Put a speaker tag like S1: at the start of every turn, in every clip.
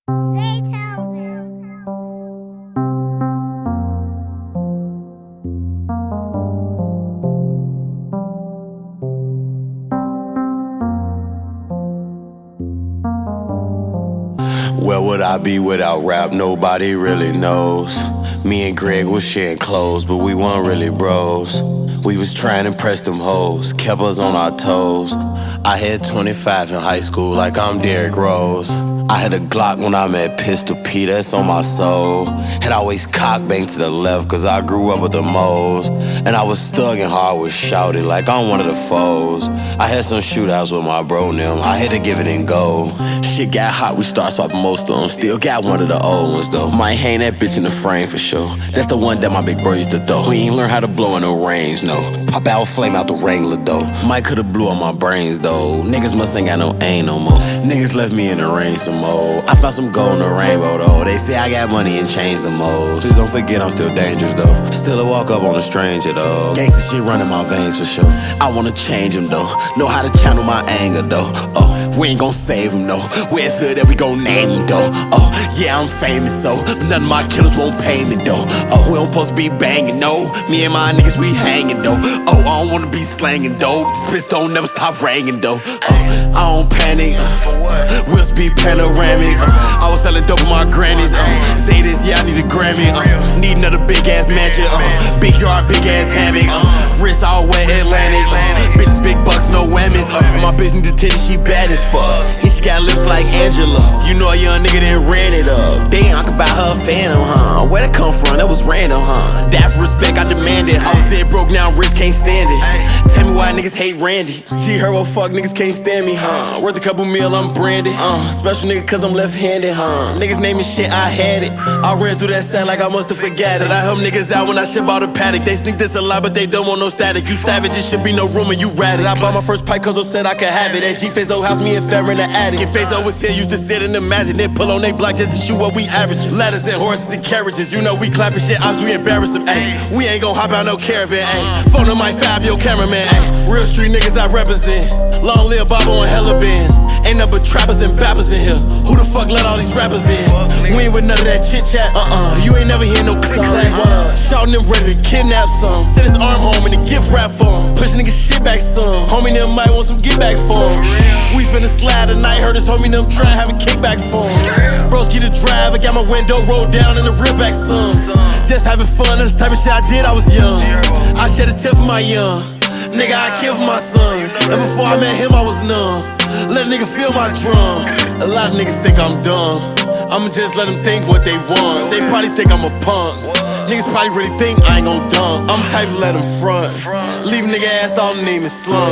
S1: Where would I be without rap? Nobody really knows. Me and Greg was sharing clothes, but we weren't really bros. We was trying to impress them hoes, kept us on our toes. I had 25 in high school like I'm Derrick Rose. I had a Glock when I met Pistol P, that's on my soul. Had always cock banged to the left cause I grew up with the moles. And I was thugging hard with Shouty like I'm one of the foes. I had some shootouts with my bro and them, I had to give it and go. Shit got hot, we start swapping most of them. Still got one of the old ones though. Might hang that bitch in the frame for sure. That's the one that my big bro used to throw. We ain't learn how to blow in the range, no. Pop out, flame out the Wrangler though. Might could've blew on my brains though. Niggas must ain't got no aim no more. Niggas left me in the rain some more. I found some gold in the rainbow though. They say I got money and changed the most. Please don't forget I'm still dangerous though. Still a walk up on a stranger though. Gangsta shit running my veins for sure. I wanna change him though. Know how to channel my anger though. Oh, we ain't gon' save him though. Where's hood that we gon' name him though. Oh, yeah I'm famous so, but none of my killers won't pay me though. Oh, we don't supposed to be banging no. Me and my niggas we hanging though. Oh, I don't wanna be slanging though. This bitch don't never stop ringing though. Oh, I don't panic. Wheels be panoramic. I was selling dope with my grannies. Say this, yeah I need a Grammy. Need another big ass mansion. Big yard, big ass hammock. Wrist all wet Atlantic. Bitches big bucks, no whammies. My bitch need attention, she bad as fuck. And she got lips like Angela. You know a young nigga that ran it up. Damn, I could buy her a Phantom, huh? Where'd it come from? That was random, huh? That for respect, I demand it. I was dead broke, now rich, can't stand it. Tell me why niggas hate Randy. G heard what fuck niggas can't stand me, huh? Worth a couple mil, I'm branded. Special nigga cause I'm left-handed, huh? Niggas naming shit, I had it. I ran through that sound like I must've forgot it. I help niggas out when I ship out a paddock. They think this a lot, but they don't want no static. You savage, it should be no room and you ratted. I bought my first pipe cause I said I could have it. At G-Fazo house, me and Fair in the attic. If Fazo was here, used to sit in the magic. They pull on they block just to shoot what we average. Ladders and horses and carriages. You know we clapping shit, ops, we embarrass them, ayy. We ain't gon' hop out no caravan, ayy. Phone on my Fab, yo cameraman, ayy. Real street niggas I represent. Long live Bobo and hella bands. Ain't nothing but trappers and bappers in here. Who the fuck let all these rappers in? We ain't with none of that chit chat, You ain't never hear no click clack. Shouting them ready to kidnap some. Send his arm home and a gift wrap for him. Push niggas shit back some. Homie them might want some get back for him. We finna slide tonight, heard his homie them try have a kickback for him. Broski the drive, I got my window rolled down and the rear back some. Just having fun, that's the type of shit I did, I was young. I shed a tear for my young. Nigga, I kill for my son. And before I met him, I was numb. Let a nigga feel my drum. A lot of niggas think I'm dumb. I'ma just let them think what they want. They probably think I'm a punk. Niggas probably really think I ain't gon' dump. I'm the type to let them front. Leave nigga ass all the name and slump.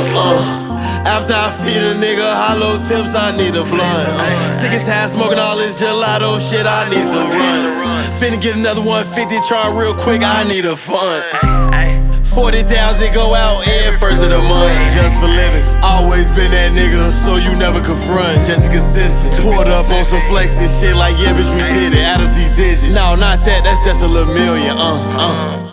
S1: After I feed a nigga hollow tips, I need a blunt. Sick and tired smoking all this gelato shit, I need some runs. Finna get another 150, try real quick, I need a fun. 40,000 go out every first of the month, just for living. Always been that nigga, so you never confront. Just be consistent. Pulled up on some flex and shit like, yeah, bitch, we did it. Add up these digits. No, not that, that's just a little million.